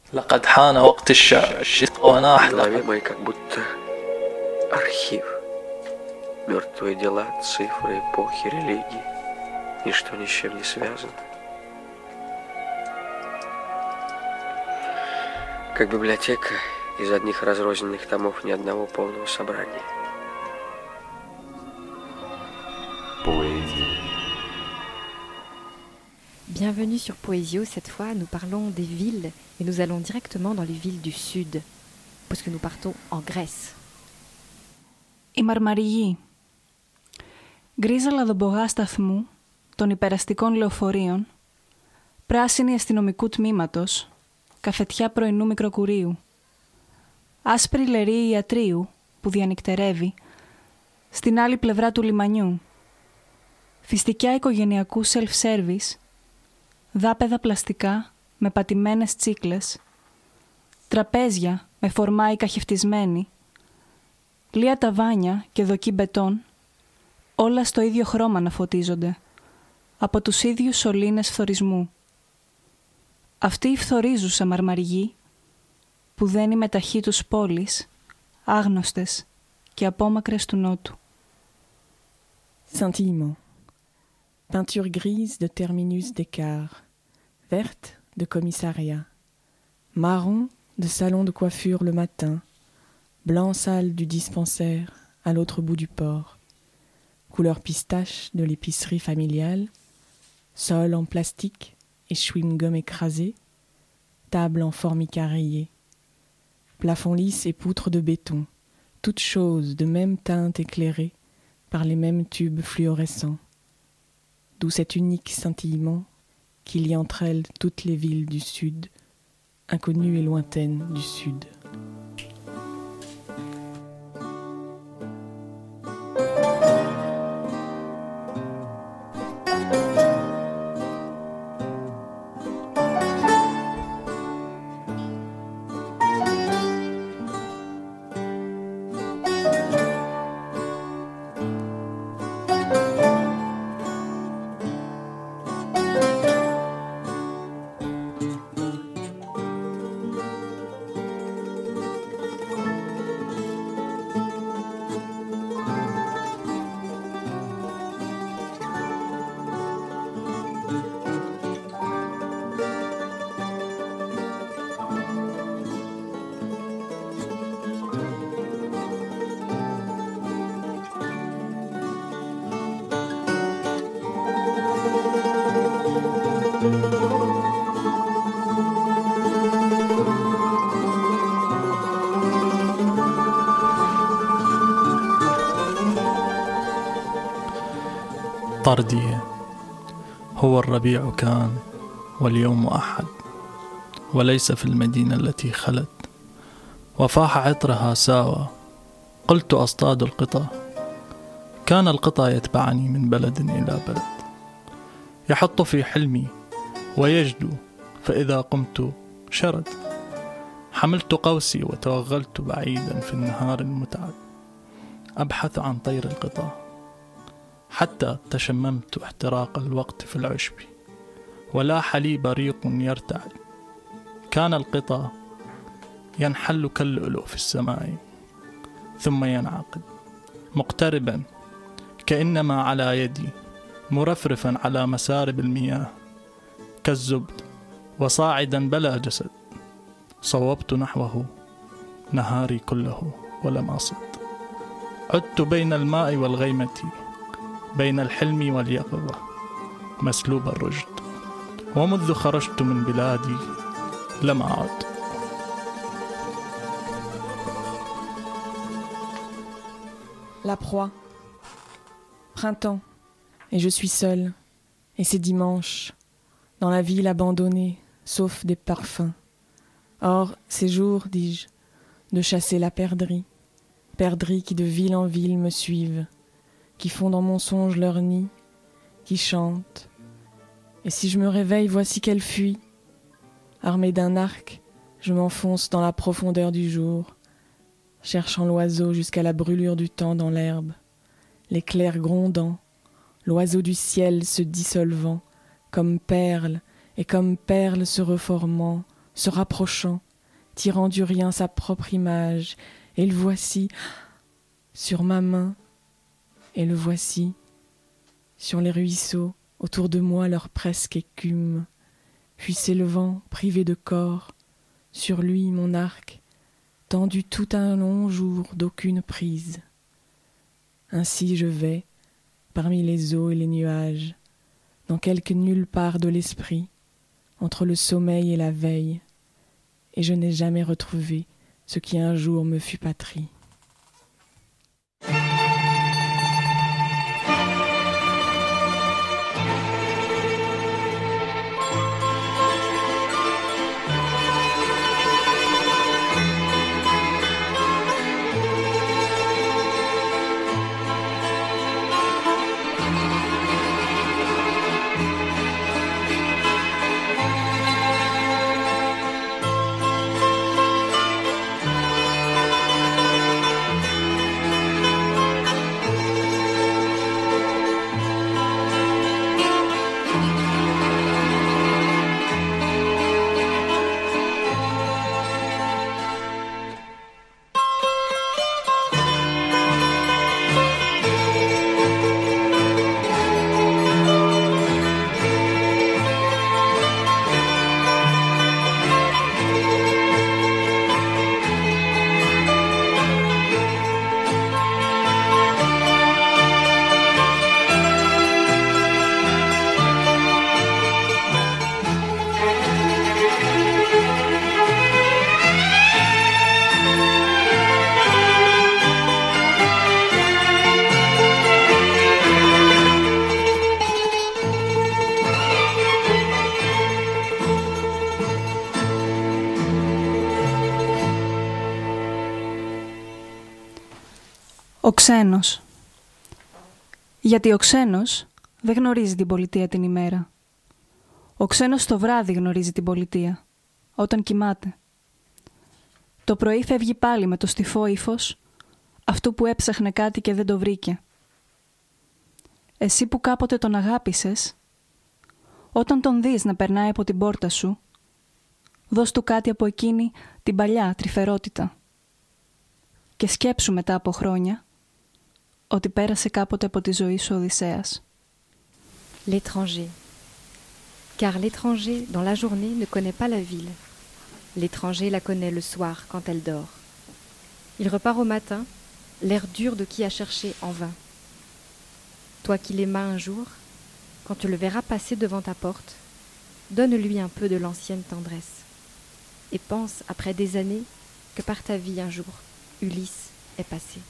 لقد حان وقت الشعر وناح. В голове моей как будто архив. Мертвые дела, цифры, эпохи, религии. Ничто ни с чем не связано. Как библиотека из одних разрозненных томов, ни одного полного собрания. Bienvenue sur Poésio. Cette fois, nous parlons des villes et nous allons directement dans les villes du Sud, puisque nous partons en Grèce. Η Μαρμαριγή. Γκρίζα λαδομπογά σταθμού των υπεραστικών λεωφορείων, πράσινη αστυνομικού τμήματος, καφετιά πρωινού μικροκουρίου, άσπρη λερή ιατρίου που διανυκτερεύει στην άλλη πλευρά του λιμανιού, φιστικιά οικογενειακού self-service, δάπεδα πλαστικά με πατημένες τσίκλες, τραπέζια με φορμάι καχευτισμένη, λία ταβάνια και δοκί μπετόν, όλα στο ίδιο χρώμα να φωτίζονται, από τους ίδιους σωλήνες φθορισμού. Αυτή η φθορίζουσα Μαρμαριγή, που δένει με ταχύ τους πόλεις, άγνωστες και απόμακρες του νότου. Scintillement. Peinture grise de terminus d'écart, verte de commissariat, marron de salon de coiffure le matin, blanc salle du dispensaire à l'autre bout du port, couleur pistache de l'épicerie familiale, sol en plastique et chewing-gum écrasé, table en formica rayé, plafond lisse et poutres de béton, toutes choses de même teinte éclairées par les mêmes tubes fluorescents. D'où cet unique scintillement qui lie entre elles toutes les villes du Sud, inconnues et lointaines du Sud. طردي هو الربيع كان واليوم أحد، وليس في المدينة التي خلت، وفاح عطرها ساوى. قلت أصطاد القطى، كان القطى يتبعني من بلد إلى بلد، يحط في حلمي ويجدو، فإذا قمت شرد. حملت قوسي وتوغلت بعيدا في النهار المتعب، أبحث عن طير القطى، حتى تشممت احتراق الوقت في العشب، ولاح لي بريق يرتعد. كان القطى ينحل كاللؤلؤ في السماء، ثم ينعقد مقتربا كأنما على يدي، مرفرفا على مسارب المياه كالزبد، وصاعدا بلا جسد. صوبت نحوه نهاري كله ولم أصد. عدت بين الماء والغيمة، بين الحلم واليقظة، مسلوب الرشد، ومذ خرجت من بلادي لم أعد. La proie. Printemps. Et je suis seule. Et c'est dimanche. Dans la ville abandonnée, sauf des parfums. Or, c'est jour, dis-je, de chasser la perdrix. Perdrix qui de ville en ville me suivent, qui font dans mon songe leur nid, qui chantent. Et si je me réveille, voici qu'elle fuit. Armée d'un arc, je m'enfonce dans la profondeur du jour, cherchant l'oiseau jusqu'à la brûlure du temps dans l'herbe, l'éclair grondant, l'oiseau du ciel se dissolvant, comme perle, et comme perle se reformant se rapprochant, tirant du rien sa propre image, et le voici sur ma main, et le voici sur les ruisseaux, autour de moi leur presque écume, puis s'élevant, privé de corps, sur lui mon arc, tendu tout un long jour d'aucune prise. Ainsi je vais, parmi les eaux et les nuages, dans quelque nulle part de l'esprit, entre le sommeil et la veille, et je n'ai jamais retrouvé ce qui un jour me fut patrie. Ο ξένος. Γιατί ο ξένος δεν γνωρίζει την πολιτεία την ημέρα. Ο ξένος το βράδυ γνωρίζει την πολιτεία, όταν κοιμάται. Το πρωί φεύγει πάλι με το στιφό ύφος αυτού που έψαχνε κάτι και δεν το βρήκε. Εσύ που κάποτε τον αγάπησες, όταν τον δεις να περνάει από την πόρτα σου, δώσ' του κάτι από εκείνη την παλιά τρυφερότητα. Και σκέψου μετά από χρόνια ότι πέρασε κάποτε από τη ζωή σου ο Οδυσσέας. L'étranger. Car l'étranger, dans la journée, ne connaît pas la ville. L'étranger la connaît le soir, quand elle dort. Il repart au matin, l'air dur de qui a cherché en vain. Toi qui l'aimas un jour, quand tu le verras passer devant ta porte, donne-lui un peu de l'ancienne tendresse. Et pense, après des années, que par ta vie un jour, Ulysse est passé.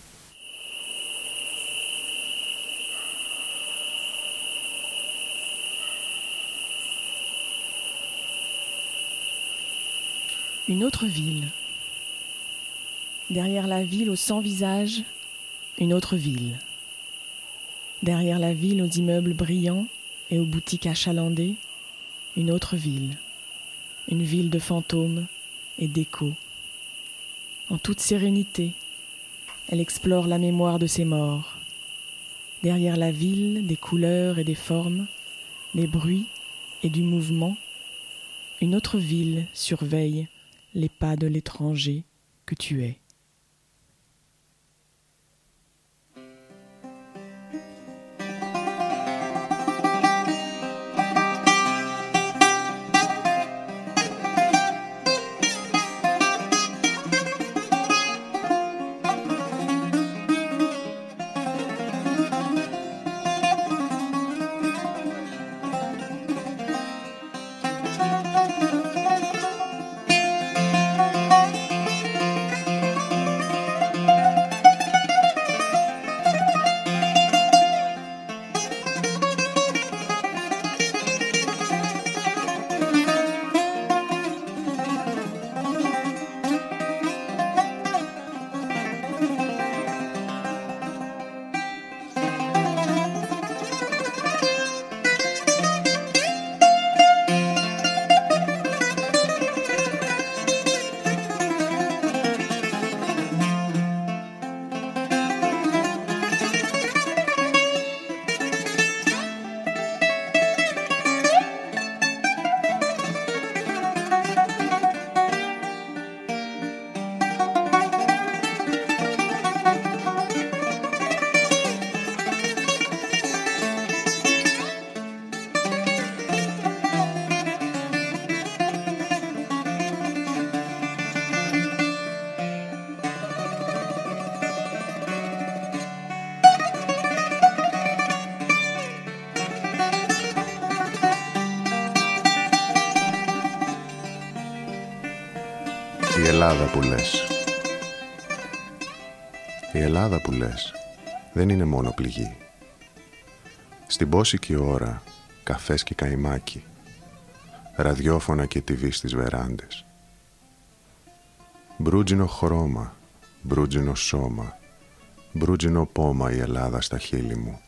Une autre ville. Derrière la ville aux 100 visages, une autre ville. Derrière la ville aux immeubles brillants et aux boutiques achalandées, une autre ville. Une ville de fantômes et d'échos. En toute sérénité, elle explore la mémoire de ses morts. Derrière la ville, des couleurs et des formes, des bruits et du mouvement, une autre ville surveille les pas de l'étranger que tu es. Η Ελλάδα που λες. Η Ελλάδα που λες δεν είναι μόνο πληγή. Στην πόσικη ώρα καφές και καϊμάκι, ραδιόφωνα και TV στις βεράντες. Μπρούτζινο χρώμα, μπρούτζινο σώμα, μπρούτζινο πόμα η Ελλάδα στα χείλη μου.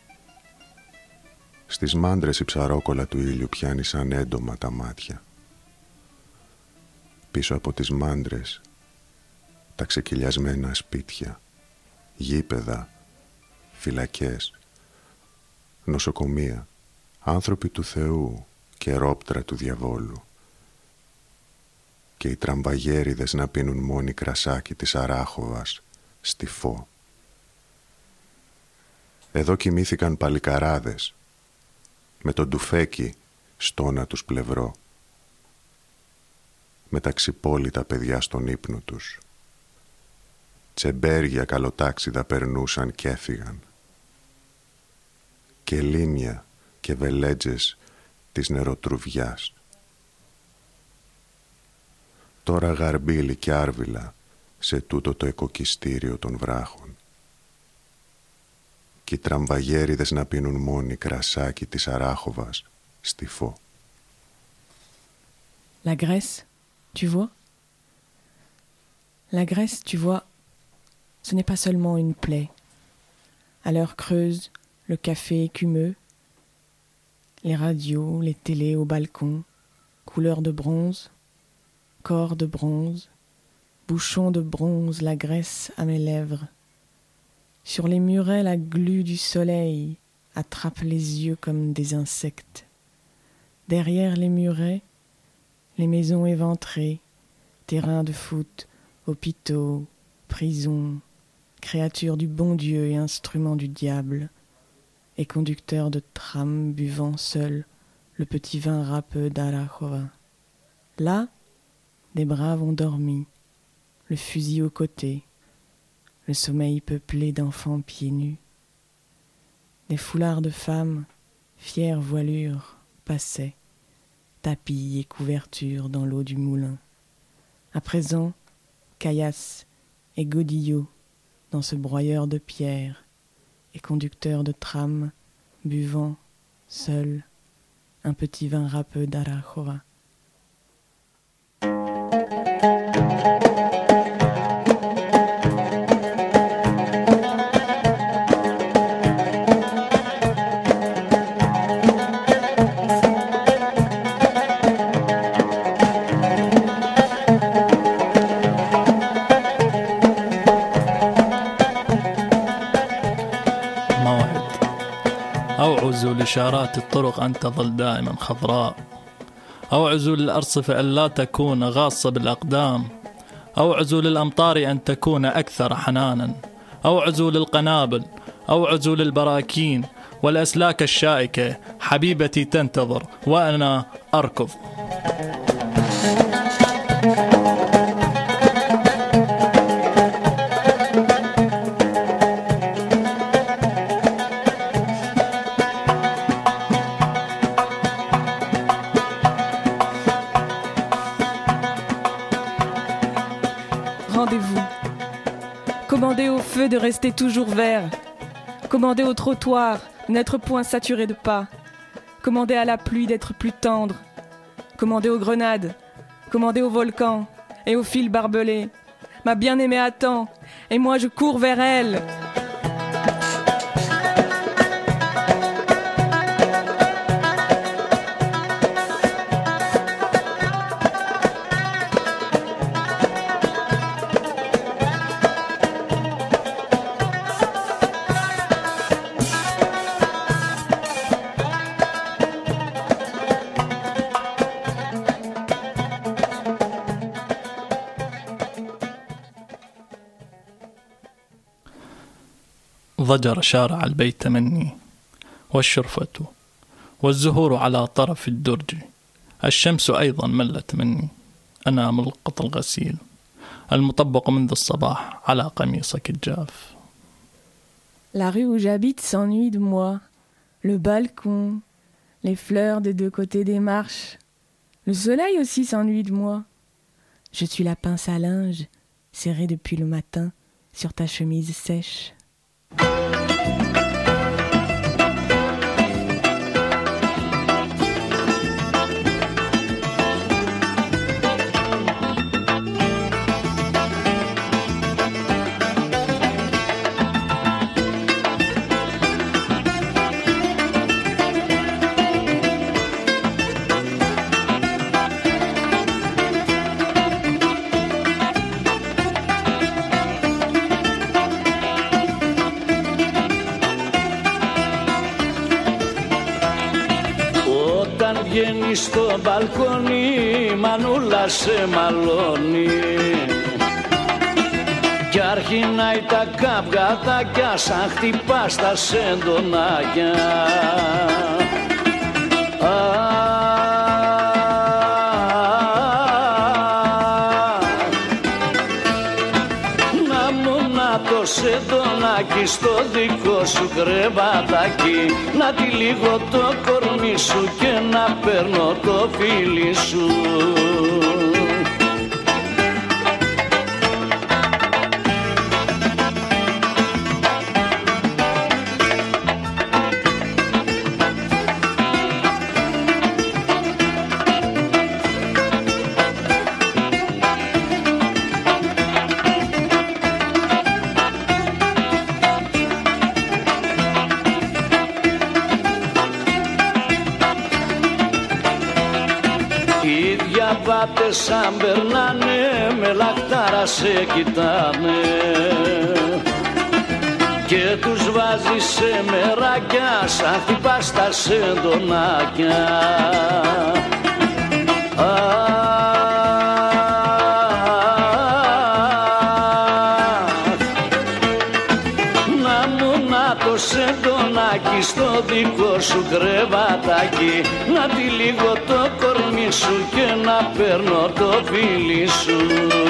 Στις μάντρες η ψαρόκολα του ήλιου πιάνει σαν έντομα τα μάτια. Πίσω από τις μάντρες τα ξεκυλιασμένα σπίτια, γήπεδα, φυλακές, νοσοκομεία, άνθρωποι του Θεού και ρόπτρα του διαβόλου. Και οι τραμβαγέριδες να πίνουν μόνοι κρασάκι της Αράχοβας στη Φω. Εδώ κοιμήθηκαν παλικαράδες με τον τουφέκι στόνα τους πλευρό, με τα ξυπόλυτα παιδιά στον ύπνο τους. Τσεμπέρια καλοτάξιδα περνούσαν κι έφυγαν. Και λίμια και βελέτζες της νεροτρουβιάς. Τώρα γαρμπίλι και άρβιλα σε τούτο το εκοκιστήριο των βράχων. Κι οι τραμβαγέριδες να πίνουν μόνοι κρασάκι της Αράχοβας στη Φω. La Grèce, tu vois? La Grèce, tu vois, ce n'est pas seulement une plaie. À l'heure creuse, le café écumeux, les radios, les télés au balcon, couleur de bronze, corps de bronze, bouchon de bronze, la graisse à mes lèvres. Sur les murets, la glu du soleil attrape les yeux comme des insectes. Derrière les murets, les maisons éventrées, terrains de foot, hôpitaux, prisons, créatures du bon Dieu et instruments du diable, et conducteurs de tram buvant seuls le petit vin râpeux d'Arachova. Là, des braves ont dormi, le fusil au côté, le sommeil peuplé d'enfants pieds nus. Des foulards de femmes, fières voilures, passaient, tapis et couvertures dans l'eau du moulin. À présent, caillasses et godillots dans ce broyeur de pierre, et conducteurs de tram buvant, seuls, un petit vin râpeux d'Arachova. أوعزوا لإشارات الطرق أن تظل دائما خضراء. أوعزوا للأرصفة أن لا تكون غاصة بالأقدام. أوعزوا للأمطار أن تكون أكثر حنانا. أوعزوا للقنابل. أوعزوا للبراكين والأسلاك الشائكة. حبيبتي تنتظر وأنا أركض. Rendez-vous. Commandez au feu de rester toujours vert. Commandez au trottoir de n'être point saturé de pas. Commandez à la pluie d'être plus tendre. Commandez aux grenades. Commandez au volcan et aux fils barbelés. Ma bien-aimée attend, et moi je cours vers elle. ضجر شارع البيت مني والشرفة والزهور على طرف الدرج. الشمس أيضا ملت مني. أنا ملقط الغسيل المطبق منذ الصباح على قميصك الجاف. La rue où j'habite s'ennuie de moi. Le balcon, les fleurs des deux côtés des marches. Le soleil aussi s'ennuie de moi. Je suis la pince à linge, serrée depuis le matin sur ta chemise sèche. Στο μπαλκόνι η μανούλα σε μαλώνει κι αρχινάει τα καυγατάκια σαν χτυπά στα σεντονάκια. Να μου να το σεντονάκι στο δικό σου κρεβατάκι, να τυλίγω το κορμί σου και να παίρνω το φίλι σου. Σαν περνάνε με λαχτάρα σε κοιτάνε και τους βάζει σε μεράκια σαν χτυπά στα σεντονάκια. Να μου να το σεντονάκι στο δικό σου κρεβατάκι, να τυλίγω το κορμί σου και να παίρνω το φίλι σου.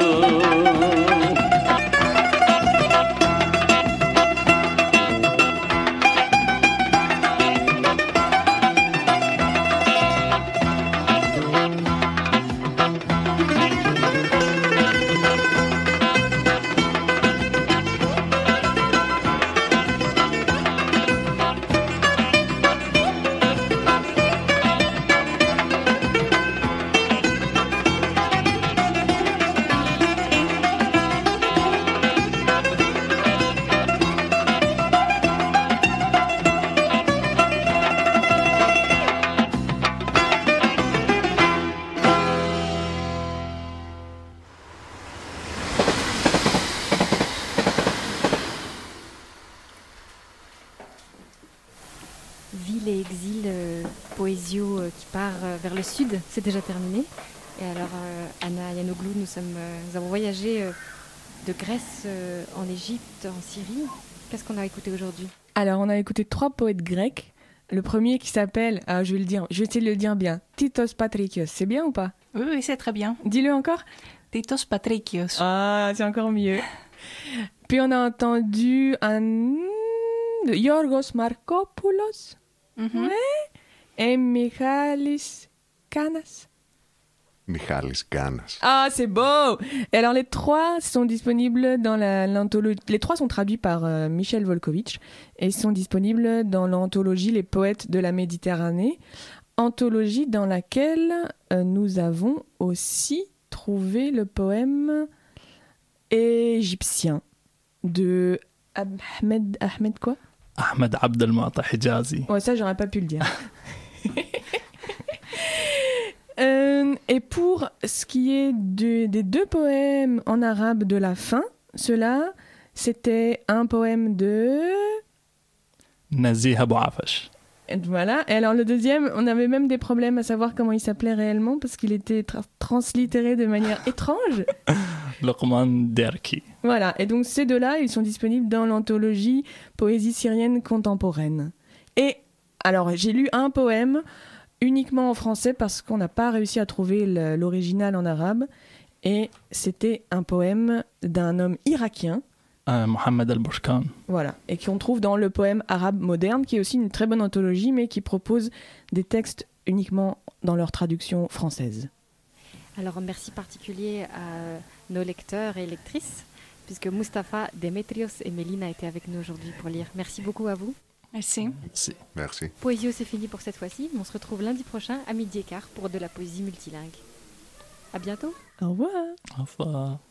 Ville et exil, Poésio qui part vers le sud, c'est déjà terminé. Et alors, Anna Yanoglu, nous avons voyagé de Grèce en Égypte, en Syrie. Qu'est-ce qu'on a écouté aujourd'hui? Alors, on a écouté 3 poètes grecs. Le premier qui s'appelle, je vais essayer de le dire bien, Titos Patrikios. C'est bien ou pas? Oui, c'est très bien. Dis-le encore. Titos Patrikios. Ah, c'est encore mieux. Puis on a entendu un de Yorgos Markopoulos. Ouais. Et Michalis Kanas. Michalis Kanas. Ah, c'est beau! Et alors, les 3 sont disponibles dans l'anthologie. Les 3 sont traduits par Michel Volkovitch et sont disponibles dans l'anthologie Les Poètes de la Méditerranée, anthologie dans laquelle nous avons aussi trouvé le poème égyptien de Ahmed quoi? Ahmed Abdel Mu'ta Hijazi. Ouais, ça, j'aurais pas pu le dire. Et pour ce qui est des 2 poèmes en arabe de la fin, cela, c'était un poème de... Nazih Abou Afash. Et voilà. Et alors le deuxième, on avait même des problèmes à savoir comment il s'appelait réellement parce qu'il était translittéré de manière étrange. Luqman Derki. Voilà. Et donc ces 2-là, ils sont disponibles dans l'anthologie Poésie syrienne contemporaine. Et alors j'ai lu un poème uniquement en français parce qu'on n'a pas réussi à trouver l'original en arabe. Et c'était un poème d'un homme irakien. Mohamed Al-Bouchkan. Voilà, et qu'on trouve dans le poème arabe moderne, qui est aussi une très bonne anthologie, mais qui propose des textes uniquement dans leur traduction française. Alors un merci particulier à nos lecteurs et lectrices, puisque Mustapha, Demetrios et Mélina étaient avec nous aujourd'hui pour lire. Merci beaucoup à vous. Merci. Merci. Poésio, c'est fini pour cette fois-ci. On se retrouve lundi prochain à 12h15 pour de la poésie multilingue. À bientôt. Au revoir. Au revoir.